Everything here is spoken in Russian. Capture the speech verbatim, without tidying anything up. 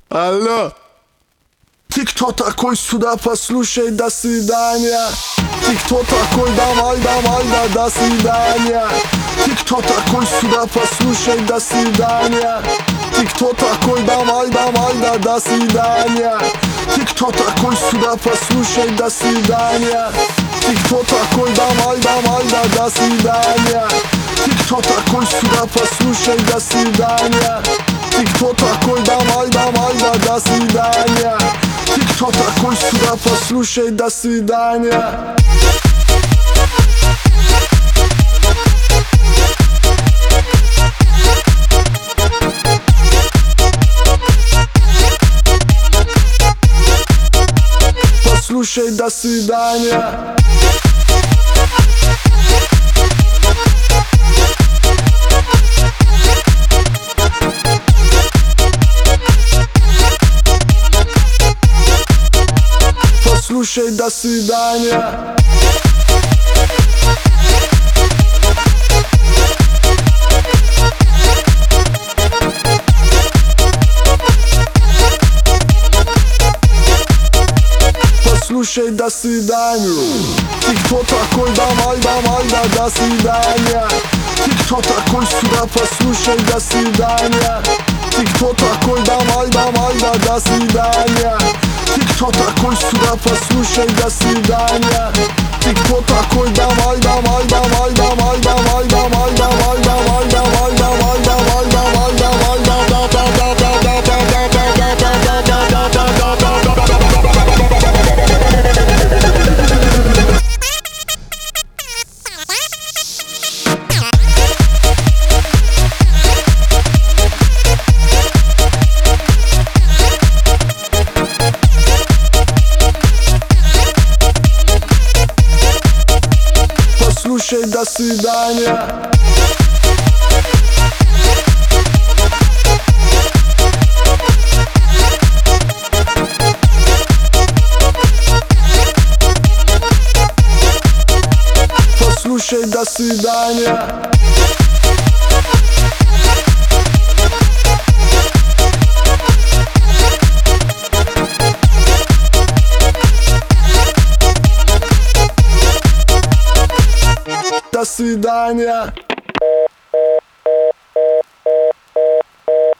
Алло. Ты кто такой, сюда послушай, до свидания. Ты кто такой, давай, давай, да, до свидания. Ты кто такой, сюда послушай, до свидания. Ты кто такой, давай, давай, да, до свидания. Ты кто такой, сюда послушай, до свидания. Ты кто такой, давай, давай, да, до свидания. Ты кто такой, сюда послушай, до свидания. Ты кто такой, давай, давай, да, до свидания. Ты кто такой, сюда послушай, до свидания. Послушай, до свидания. Послушай, до свидания. Послушай, до свидания. Ты кто такой, давай, давай, да, до свидания. Ты кто такой, сюда послушай, до свидания. Ты кто такой, давай, давай, да, до свидания. Ты кто такой, сюда послушай, до свидания. Ты кто такой, давай, давай, давай, давай, давай, давай, давай, давай, давай, давай, давай, давай, давай, Послушай, до свидания. Послушай, до свидания. До свидания.